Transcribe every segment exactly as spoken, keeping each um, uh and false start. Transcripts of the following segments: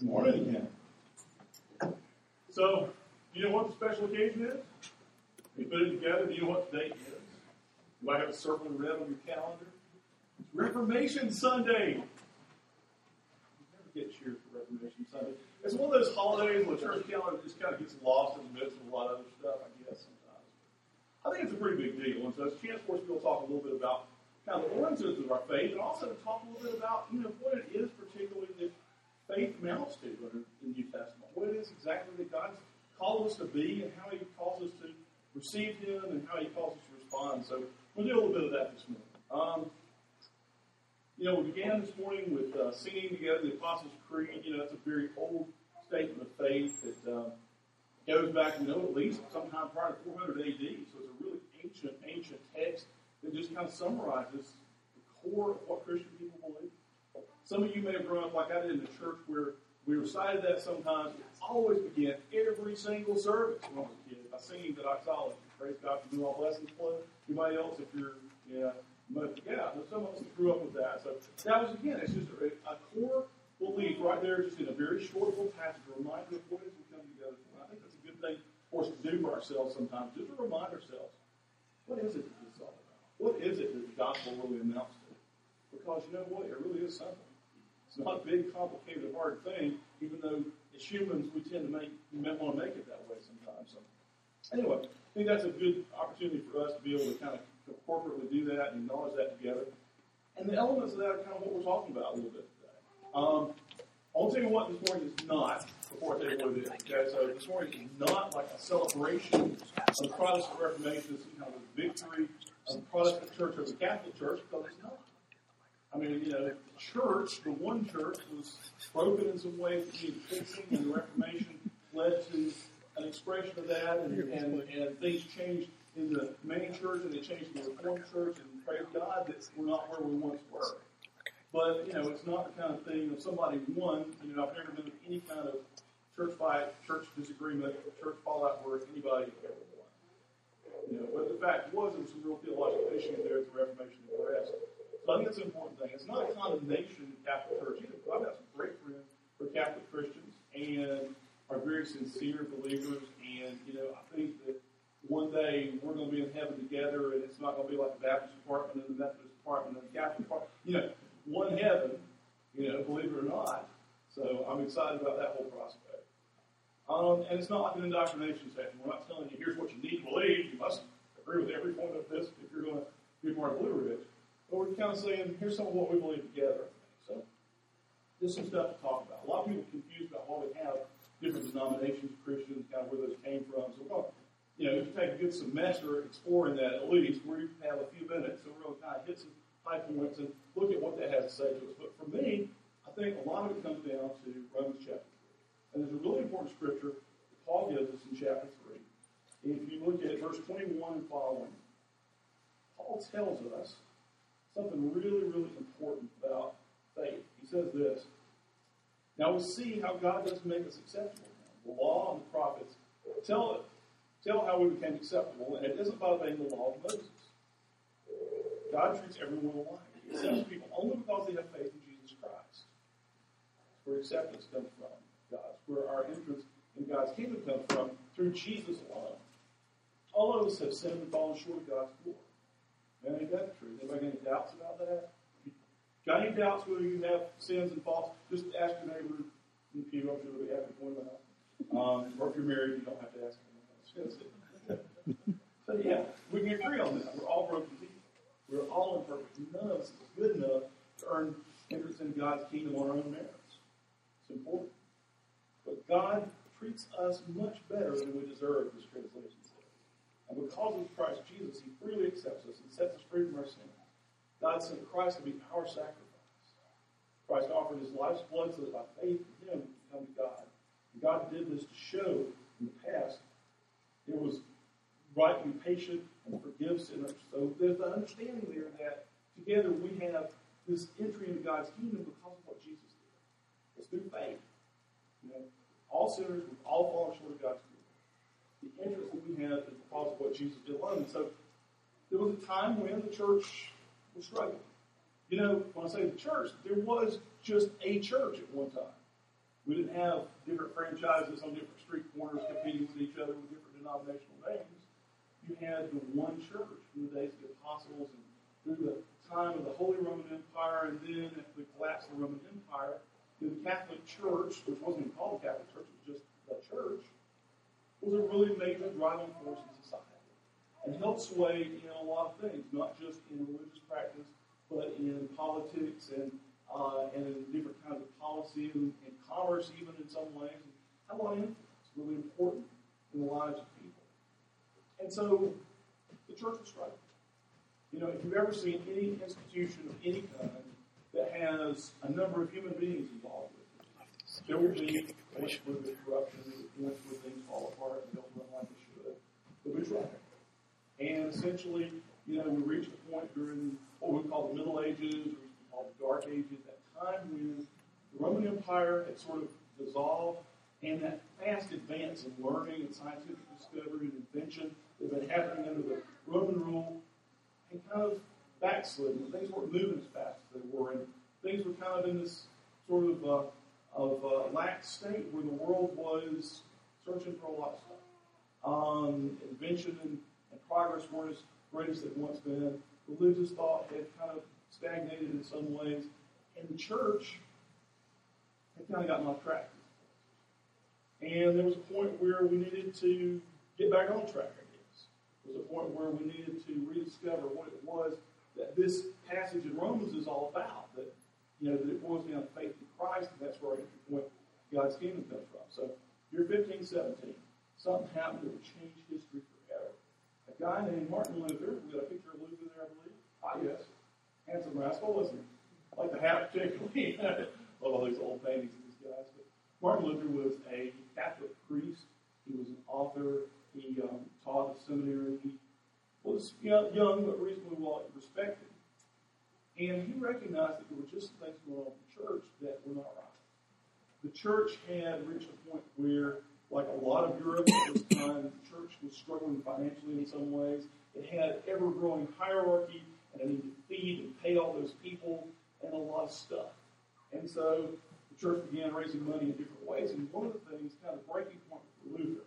Morning again. So, do you know what the special occasion is? We put it together. Do you know what the date is? You might have a circle in red on your calendar. It's Reformation Sunday. You never get cheered for Reformation Sunday. It's one of those holidays where the church calendar just kind of gets lost in the midst of a lot of other stuff, I guess, sometimes. I think it's a pretty big deal. And so it's a chance for us to be able to talk a little bit about kind of the origins of our faith, and also to talk a little bit about, you know, what it is particularly that faith amounts to in the New Testament. What it is exactly that God's called us to be, and how He calls us to receive Him, and how He calls us to respond. So we'll do a little bit of that this morning. Um, you know, we began this morning with uh, singing together the Apostles' Creed. You know, that's a very old statement of faith that uh, goes back, you know, at least sometime prior to four hundred A D. So it's a really ancient, ancient text that just kind of summarizes the core of what Christian people believe. Some of you may have grown up like I did in the church where we recited that sometimes. It always began every single service when I was a kid by singing the doxology. Praise God for doing all blessings flow. Anybody else, if you're, yeah, but yeah, some of us grew up with that. So that was, again, it's just a, a core belief right there, just in a very short little passage, a reminder of what it is we come together for. And I think that's a good thing for us to do for ourselves sometimes, just to remind ourselves, what is it that this is all about? What is it that the gospel really amounts to? Because you know what? It really is simple. It's not a big, complicated, hard thing, even though as humans we tend to make, we might want to make it that way sometimes. So, anyway, I think that's a good opportunity for us to be able to kind of corporately do that and acknowledge that together. And the elements of that are kind of what we're talking about a little bit today. Um, I'll tell you what this morning is not, before I tell you what it is. Okay, so this morning is not like a celebration of the Protestant Reformation, it's kind of a victory of the Protestant Church over the Catholic Church, because it's not. I mean, you know, the church, the one church, was broken in some ways that needed fixing, and the Reformation led to an expression of that, and, and, and things changed in the main church, and they changed in the Reformed church, and praise God that we're not where we once were. But, you know, it's not the kind of thing of somebody won. You know, I've never been in any kind of church fight, church disagreement, church fallout where anybody ever won. You know, but the fact was there were some real theological issues there at the Reformation addressed. So I think it's an important thing. It's not a condemnation of the Catholic Church either. I've got some great friends who are Catholic Christians and are very sincere believers. And, you know, I think that one day we're going to be in heaven together, and it's not going to be like the Baptist department and the Methodist department and the Catholic department. You know, one heaven, you know, believe it or not. So I'm excited about that whole prospect. Um, and it's not like an indoctrination session. We're not telling you, here's what you need to believe. You must agree with every point of this if you're going to be part of Blue Ridge. But we're kind of saying, here's some of what we believe together. So, there's some stuff to talk about. A lot of people are confused about why we have different denominations, Christians, kind of where those came from. So, well, you know, if you take a good semester exploring that, at least, we have a few minutes, so we're going to kind of hit some high points and look at what that has to say to us. But for me, I think a lot of it comes down to Romans chapter three. And there's a really important scripture that Paul gives us in chapter three. If you look at verse twenty-one and following, Paul tells us something really, really important about faith. He says this, now we see how God does make us acceptable. The law and the prophets tell it, tell how we became acceptable, and it isn't by obeying the law of Moses. God treats everyone alike. He accepts people only because they have faith in Jesus Christ. That's where acceptance comes from, God. It's where our entrance in God's kingdom comes from, through Jesus alone. All of us have sinned and fallen short of God's glory. Man, ain't that the truth? Anybody got any doubts about that? Got any doubts whether you have sins and faults? Just ask your neighbor in the pew. I'm sure they'll be happy to point them out. Um, or if you're married, you don't have to ask them. So yeah, we can agree on that. We're all broken people. We're all imperfect. None of us is good enough to earn entrance into God's kingdom on our own merits. It's important. But God treats us much better than we deserve, this translation says. And because of Christ Jesus, He freely accepts us and sets us free from our sin. God sent Christ to be our sacrifice. Christ offered His life's blood so that by faith in Him we can come to God. And God did this to show in the past it was right to be patient and forgive sinners. So there's the understanding there that together we have this entry into God's kingdom because of what Jesus did. It's through faith. You know, all sinners, we've all fallen short of God's glory. The entrance that we have is because of what Jesus did alone. And so there was a time when the church was struggling. You know, when I say the church, there was just a church at one time. We didn't didn't have different franchises on different street corners competing with each other with different denominational names. You had the one church from the days of the apostles and through the time of the Holy Roman Empire, and then at the collapse of the Roman Empire, the Catholic Church, which wasn't even called the Catholic Church, it was just the church, was a really major driving force in society and helped sway in a lot of things, not just in religious practice, but in politics and uh, and in different kinds of policy and, and commerce, even in some ways. And had a lot of influence, really important in the lives of people. And so the church was struggling. You know, if you've ever seen any institution of any kind that has a number of human beings involved with it, there will be points where there's corruption, points where things fall apart and don't run like they should. But we try. And essentially, you know, we reached a point during what we call the Middle Ages, or we call the Dark Ages, that time when the Roman Empire had sort of dissolved, and that fast advance in learning and scientific discovery and invention that had been happening under the Roman rule had kind of backslidden. Things weren't moving as fast as they were, and things were kind of in this sort of uh, of uh, lax state where the world was searching for a lot of stuff. Um, invention and, and progress weren't as great as they'd once been. Religious thought had kind of stagnated in some ways, and the church had kind of gotten off track. And there was a point where we needed to get back on track, I guess. There was a point where we needed to rediscover what it was that this passage in Romans is all about. That, you know, that it boils down to faith in Christ, and that's where our entry point God's kingdom comes from. So, year fifteen seventeen, something happened that would change history forever. A guy named Martin Luther, we got a picture of Luther there, I believe. Ah, yes. Handsome rascal, wasn't he? I like the hat particularly. Love all these old paintings of these guys. But Martin Luther was a Catholic priest. He was an author. He um, taught at seminary. He was young, young but reasonably well respected. And he recognized that there were just some things going on in the church that were not right. The church had reached a point where, like a lot of Europe at this time, the church was struggling financially in some ways. It had ever-growing hierarchy, and it needed to feed and pay all those people and a lot of stuff. And so the church began raising money in different ways. And one of the things, kind of breaking point for Luther,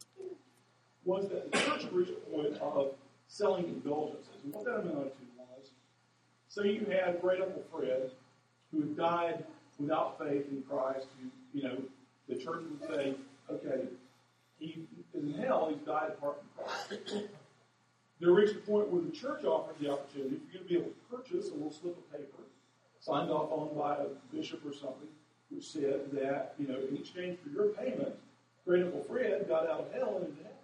was that the church reached a point of selling indulgences. And what that amounted to was, say you had Great Uncle Fred, who had died without faith in Christ, who, you know, the church would say, okay, he is in hell, he's died apart from Christ. There reached a point where the church offered the opportunity for you to be able to purchase a little slip of paper, signed off on by a bishop or something, which said that, you know, in exchange for your payment, Great Uncle Fred got out of hell and into heaven.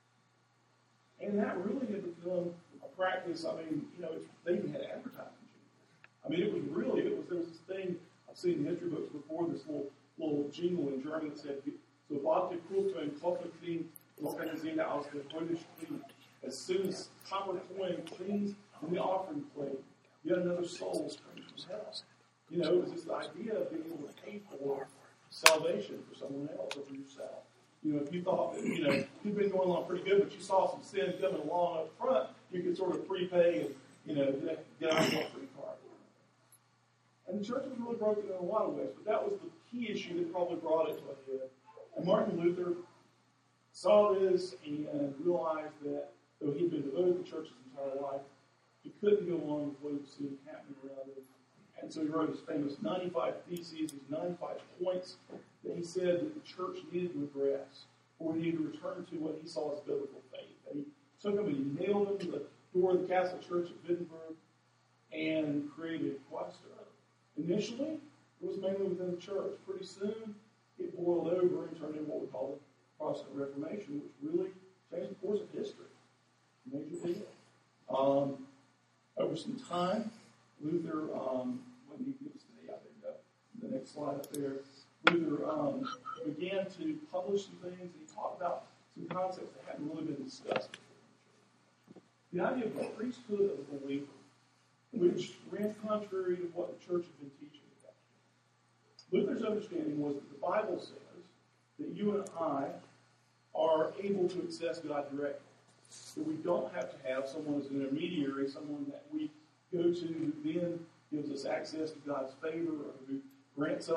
And that really had become a practice. I mean, you know, it's, they even had advertising. I mean, it was really, it was, there was this thing I've seen in history books before, this little little jingle in German that said, sobald die Kultur in Koffer clean, organisiert aus der Fröhlich clean. As soon as copper coin cleans in the offering plate, yet another soul springs from hell. You know, it was this idea of being able to pay for salvation for someone else or for yourself. You know, if you thought that, you know, you've been going along pretty good, but you saw some sin coming along up front, you could sort of prepay and, you know, get out of a free card. And the church was really broken in a lot of ways, but that was the key issue that probably brought it to a head. And Martin Luther saw this and realized that though he'd been devoted to the church his entire life, he couldn't go on with what he was seeing happening around him. And so he wrote his famous ninety-five Theses, his ninety-five points that he said that the church needed to address, or he needed to return to what he saw as biblical faith. And he took them and he nailed them to the door of the Catholic Church at Wittenberg and created quite a stir. Initially, it was mainly within the church. Pretty soon, it boiled over and turned into what we call the Protestant Reformation, which really changed the course of history. Major deal. Um, over some time, Luther, um, when he gives the, I think, uh, the next slide up there, Luther um, began to publish some things, and he talked about some concepts that hadn't really been discussed before. The idea of the priesthood of the believer, which ran contrary to what the church had been teaching about. Luther's understanding was that the Bible says that you and I are able to access God directly. That we don't have to have someone as an intermediary, someone that we go to who then gives us access to God's favor or who grants us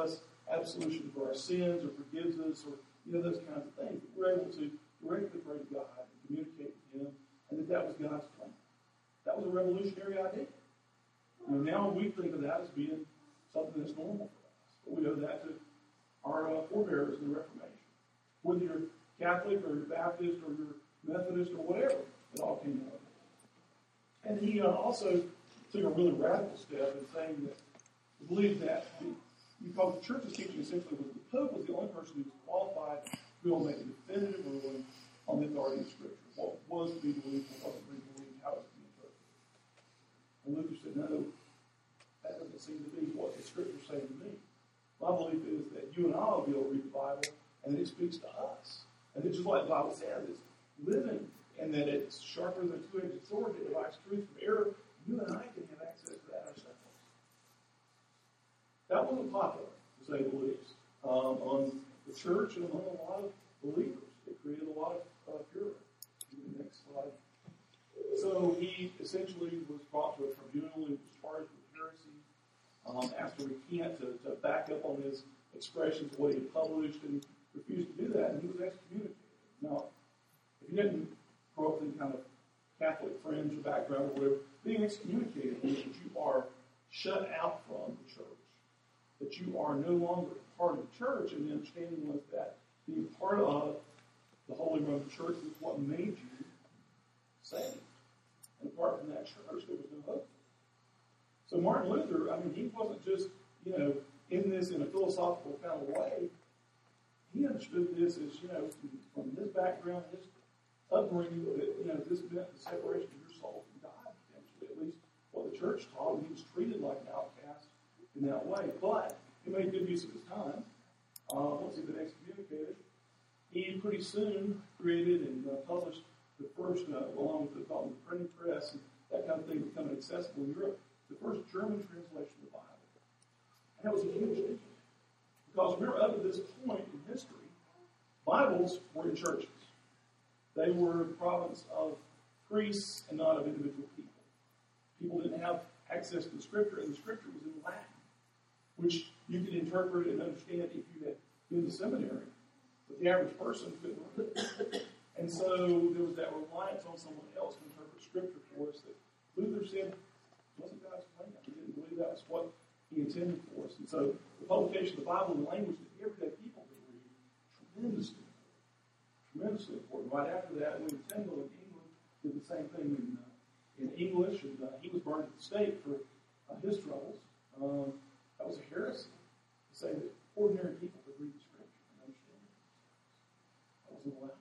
absolution for our sins or forgives us or, you know, those kinds of things. But we're able to directly pray to God and communicate with Him, and that that was God's plan. That was a revolutionary idea. You know, now we think of that as being something that's normal for us. But we owe that to our uh, forebears in the Reformation. Whether you're Catholic or you're Baptist or you're Methodist or whatever, it all came out of it. And he uh, also took a really radical step in saying that he believed that the, because the church's teaching essentially was the Pope was the only person who was qualified to be able to make a definitive ruling on the authority of Scripture. What was to be believed, what wasn't to be believed, how it was to be interpreted. And Luther said, no, that doesn't seem to be what the Scripture's saying to me. My belief is that you and I will be able to read the Bible, and that it speaks to us. And it's just like the Bible says, it's living, and that it's sharper than a two-edged sword that divides truth from error. You and I can have access to that ourselves. That wasn't popular, to say the least, um, on the church and among a lot of believers. It created a lot of uh, furor. The next slide. So he essentially was brought to a tribunal. He was charged with heresy, um, asked to recant, to, to back up on his expressions of what he had published, and refused to do that, and he was excommunicated. Now, if you didn't grow up in kind of Catholic friends or background or whatever, being excommunicated means that you are shut out from the church, that you are no longer part of the church, and the understanding was that being part of the Holy Roman Church was what made you saved. And apart from that church, there was no hope. So Martin Luther, I mean, he wasn't just, you know, in this in a philosophical kind of way. He understood this as, you know, from his background, his upbringing, that, you know, this meant the separation of your soul from God, potentially, at least what the church taught, and he was treated like an outcast in that way. But he made good use of his time. Uh, once he'd been excommunicated, he pretty soon created and uh, published the first, uh, along with the, the printing press and that kind of thing becoming accessible in Europe, the first German translation of the Bible. And that was a huge deal. Because remember, up to this point in history, Bibles were in churches. They were the province of priests and not of individual people. People didn't have access to the Scripture, and the Scripture was in Latin, which you could interpret and understand if you had been to seminary. But the average person couldn't read it. And so there was that reliance on someone else to interpret Scripture for us that Luther said wasn't God's plan. He didn't believe that was what He intended for us. And so the publication of the Bible in the language that everyday people could read, tremendously important. Tremendously important. Right after that, William Tyndale in England did the same thing in, uh, in English, and uh, he was burned at the stake for uh, his troubles. Um, that was a heresy to say that ordinary people could read the Scripture and understand it. That wasn't allowed.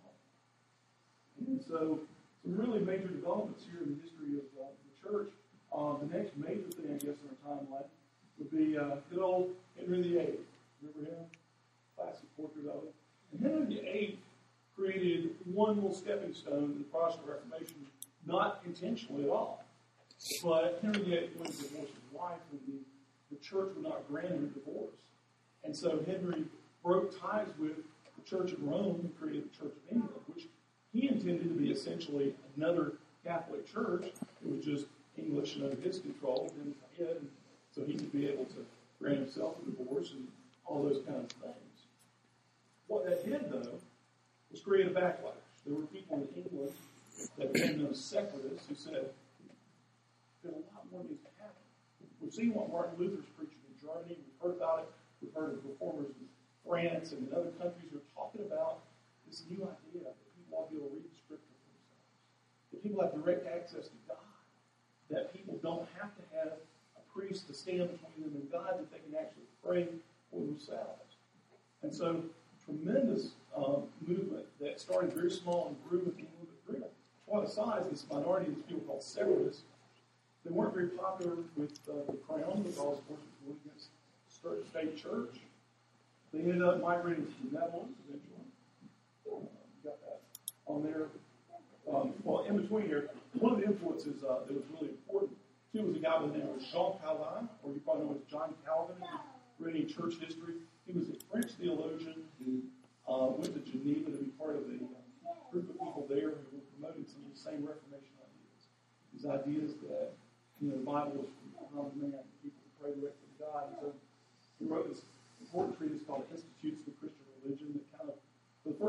And so some really major developments here in the history of uh, the church. Uh, the next major thing, I guess, in our timeline would be uh, good old Henry the Eighth. Remember him? Classic portrait of him. And Henry the Eighth created one little stepping stone in the Protestant Reformation, not intentionally at all. But Henry the Eighth went to divorce his wife, and the, the church would not grant him a divorce. And so Henry broke ties with the Church of Rome and created the Church of England, which he intended to be essentially another Catholic church. It was just English and under his control, and so he could be able to grant himself a divorce and all those kinds of things. What that did, though, was create a backlash. There were people in England that became known as separatists who said, there's a lot more needs to happen. We've seen what Martin Luther's preaching in Germany. We've heard about it. We've heard of reformers in France and in other countries who are talking about this new idea that people ought to be able to read the Scripture for themselves. That people have direct access to God. That people don't have to have a priest to stand between them and God, that they can actually pray for themselves. And so, tremendous um, movement that started very small and grew and grew and grew. Quite a size, this minority of these people called separatists, they weren't very popular with uh, the crown because, of course, it was against the state church. They ended up migrating to the Netherlands eventually. Um, got that on there. Um, well, in between here, one of the influences uh, that was really important, too, was a guy by the name of Jean Calvin, or you probably know as John Calvin, who read church history. He was a French theologian who uh, went to Geneva to be part of a uh, group of people there who were promoting some of the same Reformation ideas. These ideas that, you know, the Bible was from common man, people could pray directly to God. And so he wrote this important treatise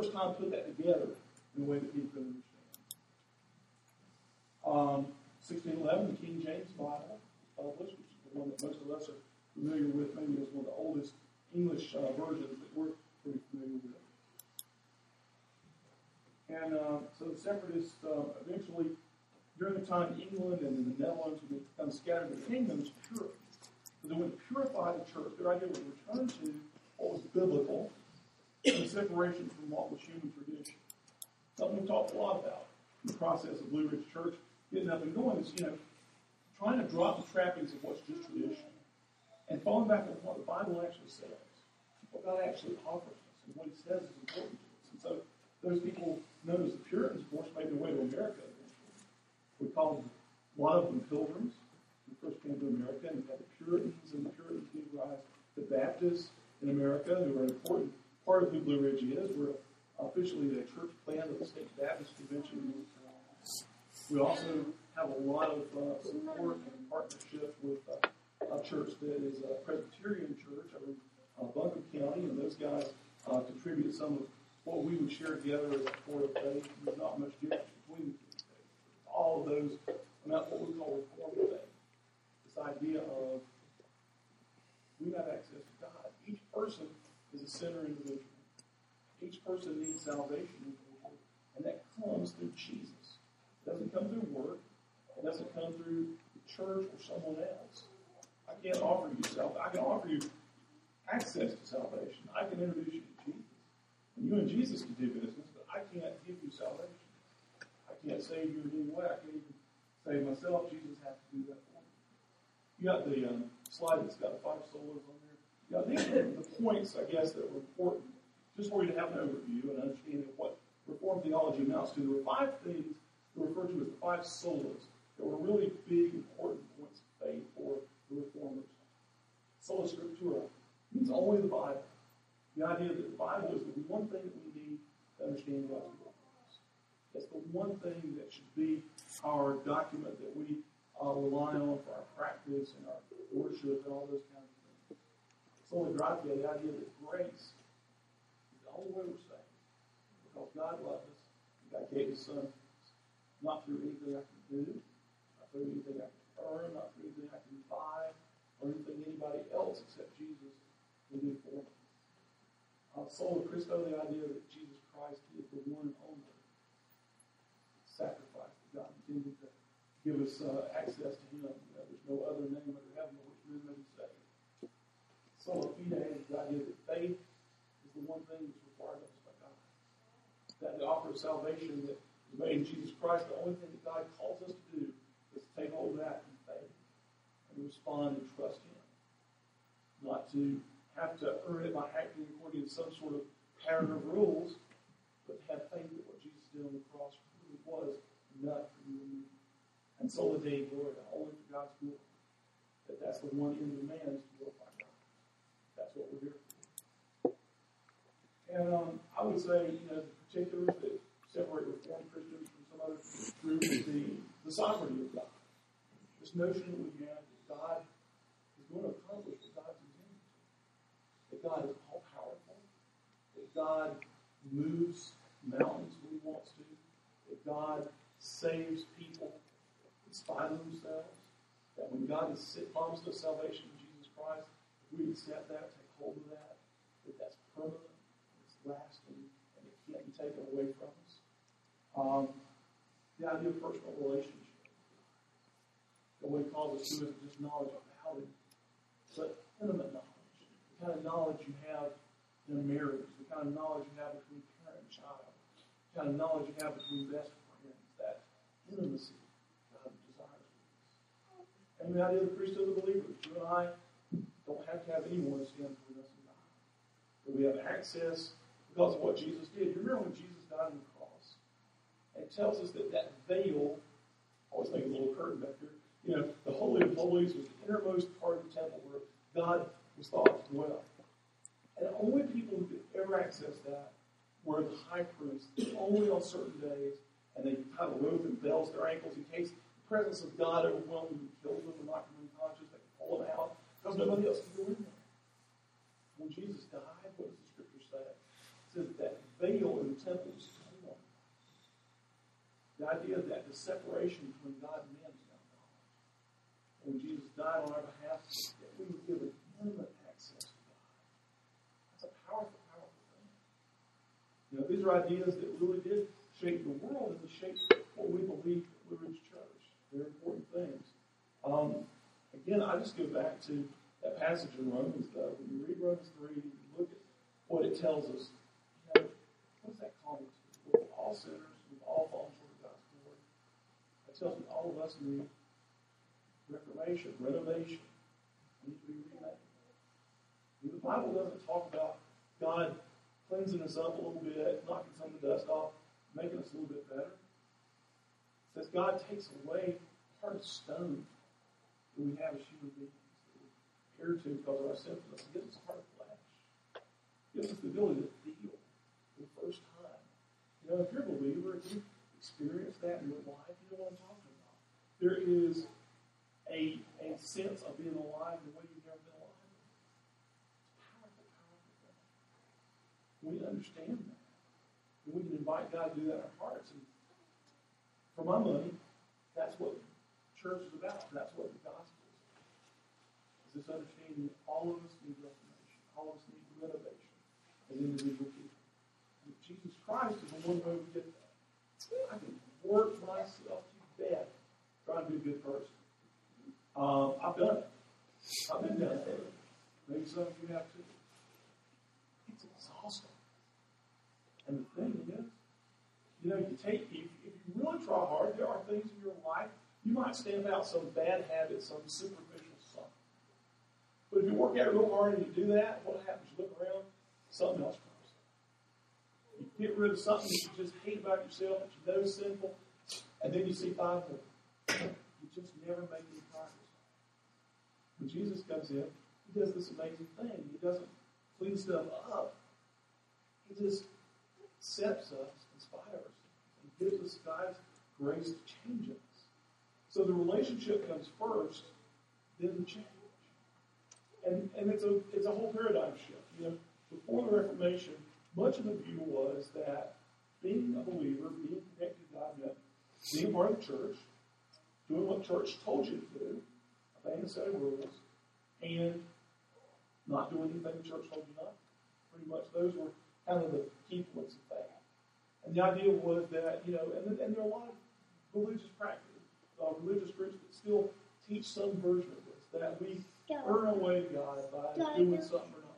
first time put that together in a way that people could understand. Um, sixteen eleven, the King James Bible was published, which is the one that most of us are familiar with, maybe as one of the oldest English uh, versions that we're pretty familiar with. And uh, so the separatists uh, eventually, during the time England and the Netherlands would become scattered, the kingdoms purified. So they would purify the church. Their idea was return to what was biblical and separation from what was human tradition. Something we talked a lot about in the process of Blue Ridge Church getting up and going is, you know, trying to drop the trappings of what's just tradition and falling back on what the Bible actually says, what God actually offers us, and what He says is important to us. And so those people known as the Puritans, of course, made their way to America eventually. We call them, a lot of them pilgrims who first came to America, and we had the Puritans, and the Puritans gave rise to Baptists in America, who are an important part of who Blue Ridge is. We're officially the church plan of the State Baptist Convention in North Carolina. We also have a lot of uh, support and partnership with uh, a church that is a Presbyterian church over in uh, Buncombe County, and those guys uh, contribute some of what we would share together as a core of faith. There's not much difference between the two faiths. All of those about what we call Reformed faith. This idea of we have access to God. Each person is a sinner individual. Each person needs salvation individually, and that comes through Jesus. It doesn't come through work. It doesn't come through the church or someone else. I can't offer you salvation. I can offer you access to salvation. I can introduce you to Jesus. And you and Jesus can do business, but I can't give you salvation. I can't save you in any way. I can't even save myself. Jesus has to do that for me. You got the um, slide that's got the five solas on there. Yeah, these are the points, I guess, that were important, just for you to have an overview and understanding of what Reformed theology amounts to. There were five things that were referred to as the five solas that were really big, important points of faith for the Reformers. Sola Scriptura means only the Bible. The idea that the Bible is the one thing that we need to understand God's will for us. That's the one thing that should be our document that we uh, rely on for our practice and our worship and all those kinds of things. Sola Gratia, the idea that grace is the only way we're saved. Because God loved us. God gave His Son not through anything I can do, not through anything I can earn, not through anything I can buy, or anything anybody else except Jesus can do for me. Uh, Sola Christo, the idea that Jesus Christ is the one and only sacrifice that God intended to give us uh, access to Him. You know, there's no other name under heaven by which men may be saved. Sola Fide is the idea that faith is the one thing that's required of us by God. That the offer of salvation that is made in Jesus Christ, the only thing that God calls us to do is to take hold of that in faith and respond and trust Him. Not to have to earn it by acting according to some sort of pattern of rules, but to have faith that what Jesus did on the cross really was enough for you and me. And sola Dei Gloria, only for God's glory. That that's the one end of man is to glorify God. That's what we're here for. And um, I would say, you know, the particulars that separate Reformed Christians from some other groups is the, the sovereignty of God. This notion that we have that God is going to accomplish what God's intended. That God is all-powerful, that God moves mountains when He wants to, that God saves people in spite of themselves, that when God has promised us salvation in Jesus Christ, if we accept that, take hold of that, that that's permanent, it's lasting, and it can't be taken away from us. Um, the idea of personal relationship. The way He calls us to is just knowledge about Him, but intimate knowledge. The kind of knowledge you have in a marriage, the kind of knowledge you have between parent and child, the kind of knowledge you have between best friends, that intimacy God desires with us. And the idea of the priesthood of the believers. You and I don't have to have anyone stand between us and God. But we have access because of what Jesus did. You remember when Jesus died on the cross? And it tells us that that veil, I always think a little curtain back here, you know, the Holy of Holies was the innermost part of the temple where God was thought to dwell. And only people who could ever access that were the high priests, only on certain days, and they tied a rope and bells to their ankles in case the presence of God overwhelmed them and killed them and knocked them unconscious. They could pull them out because nobody else could go in there. When Jesus died, what does the Scripture say? It says that veil in the temple was torn. The idea that the separation between God and man is now gone. When Jesus died on our behalf, that we were given intimate access to God. That's a powerful, powerful thing. You know, these are ideas that really did shape the world and they shaped what we believe at Blue Ridge Church. They're important things. Um, again, I just go back to that passage in Romans, though. When you read Romans three, you look at what it tells us. You know, what does that call us? We're all sinners. We've all fallen short of God's glory. That tells me all of us need reformation, renovation. We need to be remade. The Bible doesn't talk about God cleansing us up a little bit, knocking some of the dust off, making us a little bit better. It says God takes away the heart of stone that we have as human beings, that we adhere to because of our sinfulness. He gives us a heart of flesh. He gives us the ability to feel for the first time. You know, if you're a believer, if you experience that in your life, you know what I'm talking about. There is a, a sense of being alive in a way you've never been alive. It's a powerful, powerful thing. We understand that. And we can invite God to do that in our hearts. And for my money, that's what church is about. That's what the gospel is about. Is this understanding that all of us need reformation. All of us need renovation as individual people. And Jesus Christ is the one way we get that. I can work myself to death trying to be a good person. Um, I've done it. I've been down there. Maybe some of you have too. It's exhausting. And the thing is, you know, you take if, if you really try hard, there are things in your life you might stamp out some bad habit, some superficial something. But if you work out real hard and you do that, what happens? You look around, something else comes. You get rid of something that you just hate about yourself, that you know is sinful, and then you see five more. You just never make any progress. When Jesus comes in, he does this amazing thing. He doesn't clean stuff up. He just accepts us, inspires us, and gives us God's grace to change us. So the relationship comes first, then the change. And and it's a it's a whole paradigm shift. You know, before the Reformation, much of the view was that being a believer, being connected to God, meant being part of the church, doing what church told you to do, obeying a set of rules, and not doing anything the church told you not to. Pretty much those were kind of the key points of faith. And the idea was that, you know, and, and there are a lot of religious practices. Uh, religious groups that still teach some version of this, that we earn our way to God by doing something or not.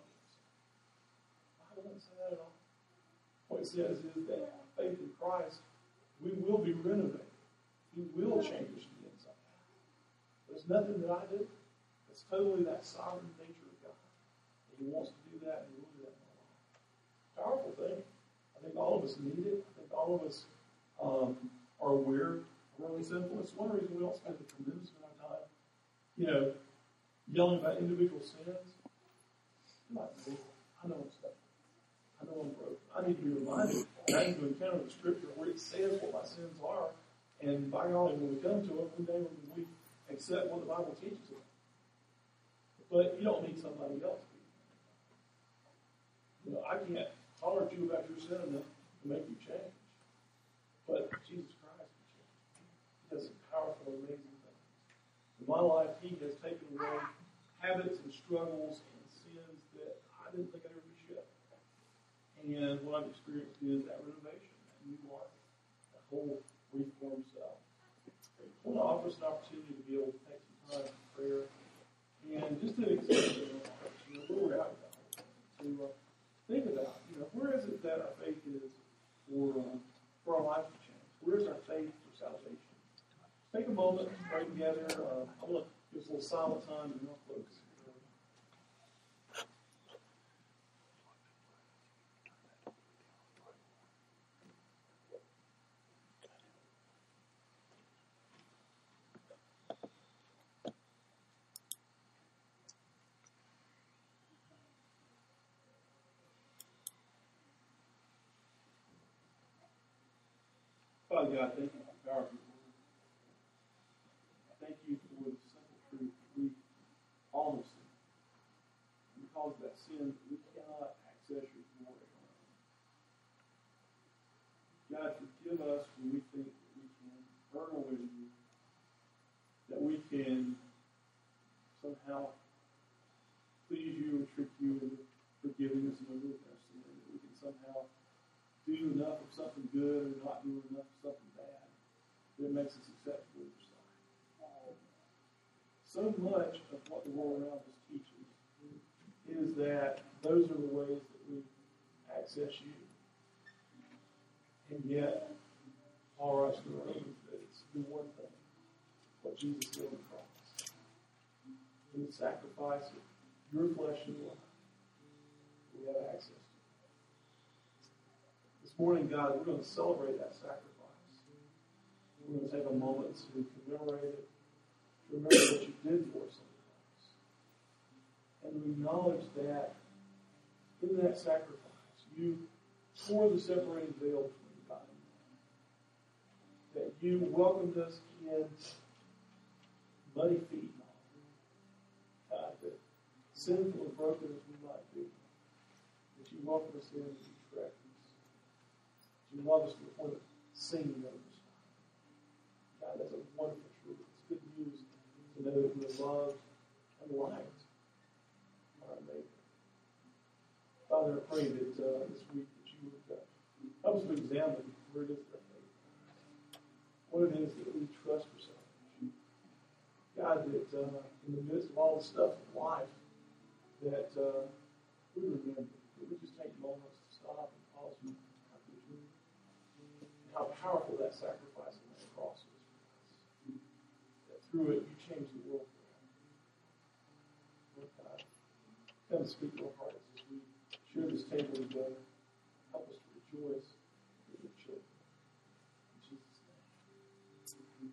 The Bible doesn't say that at all. What it says is that faith in Christ, we will be renovated. He will change us from the inside out. There's nothing that I do. It's totally that sovereign nature of God. And he wants to do that, and he will do that in our life. Powerful thing. I think all of us need it. I think all of us um, are aware really simple. It's one reason we don't spend a tremendous amount of time, you know, yelling about individual sins. I'm not me. I know I'm stuck. I know I'm broken. I need to be reminded. I need to encounter the scripture where it says what my sins are. And by golly, when we come to it, one day when we accept what the Bible teaches us. But you don't need somebody else to be. You know, I can't holler at you about your sin enough to make you change. But Jesus Christ can change. He does some powerful, amazing things. In my life, he has taken away habits and struggles and sins that I didn't think I'd ever be shed. And what I've experienced is that renovation, that new life, that whole reformed self. I want to offer us an opportunity to be able to take some time for prayer and just to examine our hearts, you know, where we're at with that, to uh, think about, you know, where is it that our faith is for uh, for our life to change? Where is our faith for salvation? Take a moment to pray together. Uh, I want to give us a little silent time and we'll close. Father God, thank you for the power of your word. Thank you for the simple truth that we all have sinned. And because of that sin, we cannot access your glory on our own. God, forgive us when we think that we can earn our way to you, that we can somehow please you or trick you into forgiving us and removing our sin, that we can somehow do enough of something good or not do enough of something bad that makes us acceptable in your sight. So much of what the world around us teaches is that those are the ways that we access you. And yet, Paul writes to the Romans that it's the one thing, what Jesus did on the cross. In the sacrifice of your flesh and blood, we have access to it. This morning, God, we're going to celebrate that sacrifice. We're going to take a moment to commemorate it, to remember what you did for us on the cross. And we acknowledge that in that sacrifice, you tore the separating veil between God and man. That you welcomed us in muddy feet and all. God, that sinful and broken as we might be, that you welcome us in and you correct us. That you love us to the point of singing over us. God, that's a wonderful truth. It's good news to know that we are loved and liked by our Maker. Father, I pray that uh, this week that you would uh, help us to examine where it is that our faith is, what it is that we trust for salvation. God, that uh, in the midst of all the stuff of life, that uh, we remember, that we just take moments to stop and pause and how good you are, and how powerful that sacrifice on that cross is for us. That through it, you changed the world forever. Lord God, come speak to our hearts as we share this table together. Help us to rejoice with your children. In Jesus' name.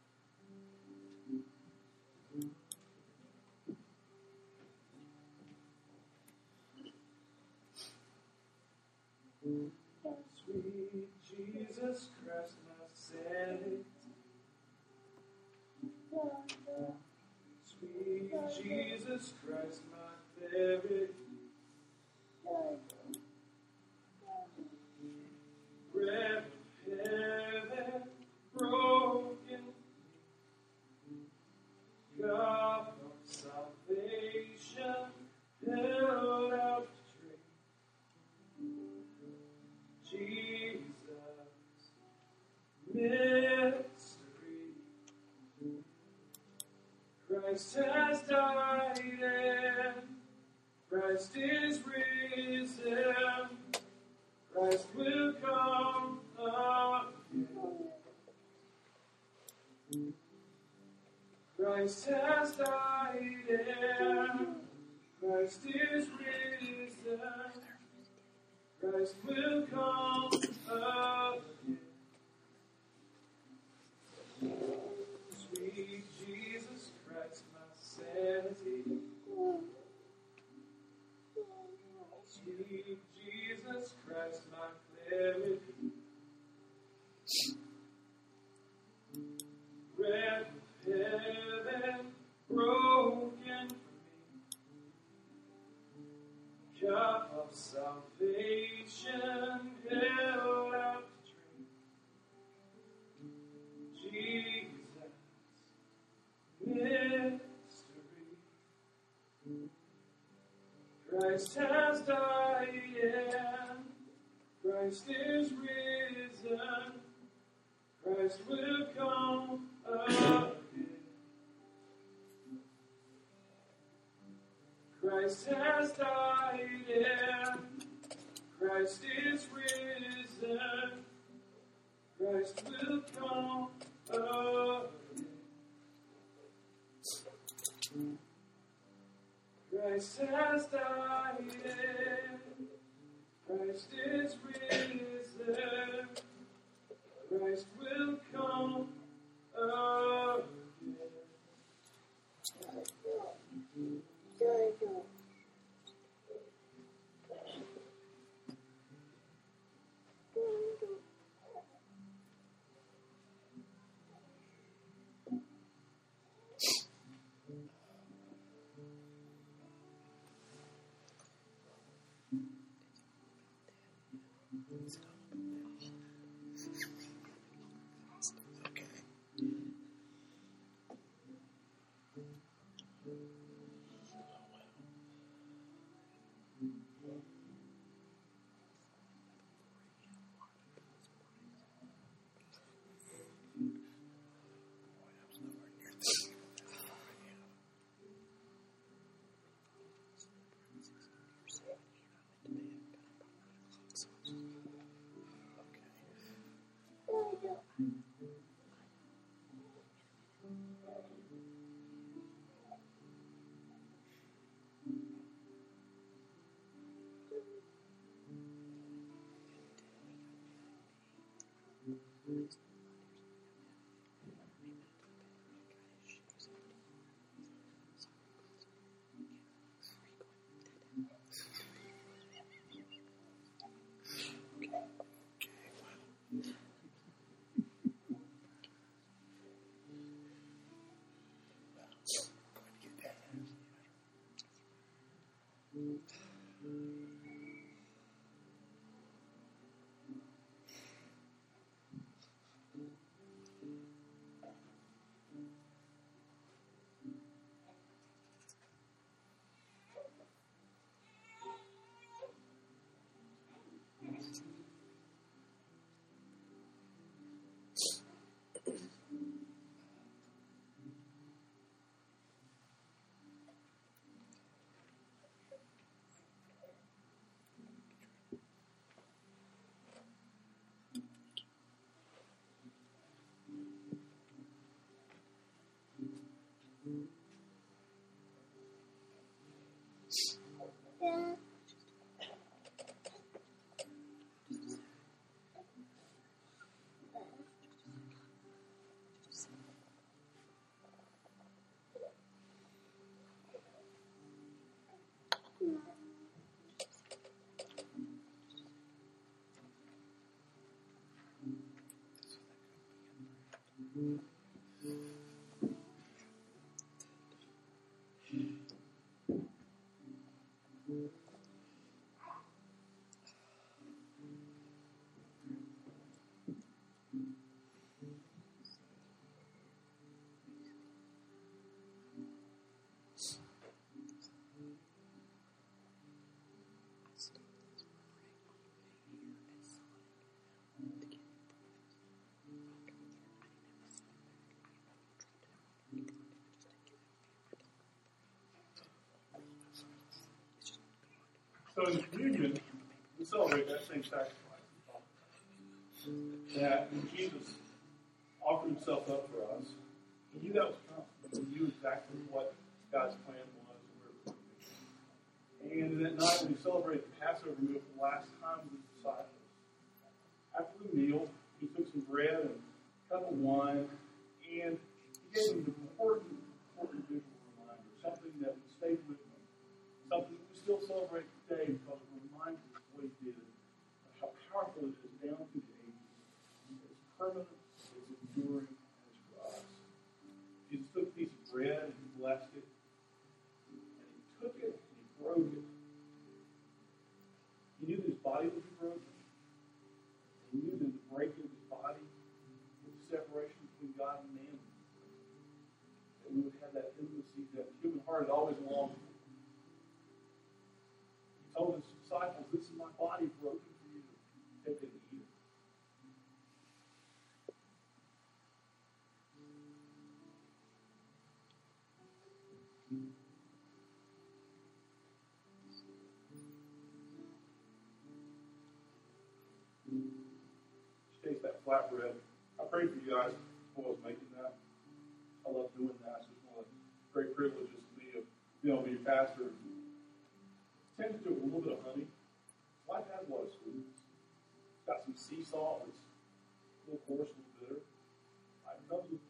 Sweet Jesus Christ, my Savior. Sweet Jesus Christ, my Savior. Bread of heaven, broken, cup of salvation, held out to drink. Jesus, mystery. Christ has died and Christ is risen. Christ will come again. Christ has died and Christ is risen. Christ will come again. Sweet Jesus Christ, my sanity. Sweet Jesus Christ, my clarity. Bread of heaven, broken for me. Cup of salvation, held out to drink. Jesus, mystery. Christ has died and Christ is risen. Christ will come again. Christ has died and Christ is risen. Christ will come again. Christ has died and Christ is risen. Christ will come again. So in communion, we celebrate that same sacrifice. That when Jesus offered himself up for us, he knew that was coming. He knew exactly what God's plan was and where it was going to be. And that night when we celebrated the Passover meal for the last time with the disciples, after the meal, he took some bread and a cup of wine, and he gave them an important, important visual reminder, something that would stay with them, something that we still celebrate today because it reminds us of what he did, of how powerful it is down through the ages. It's permanent, it's enduring, and it's for us. Jesus took a piece of bread and he blessed it, and he took it and he broke it. He knew that his body would be broken. He knew that the breaking of his body was the separation between God and man. That we would have that intimacy that the human heart had always longed for. He told his disciples, "This is my body broken for you. Take it and eat it." Just taste that flatbread. I prayed for you guys before I was making that. I love doing that. It's just one of the great privileges to me of being able to be your pastor. Tempted to a little bit of honey. Life has a lot of sweetness. It's got some sea salt. It's a little coarse, a little bitter. It comes with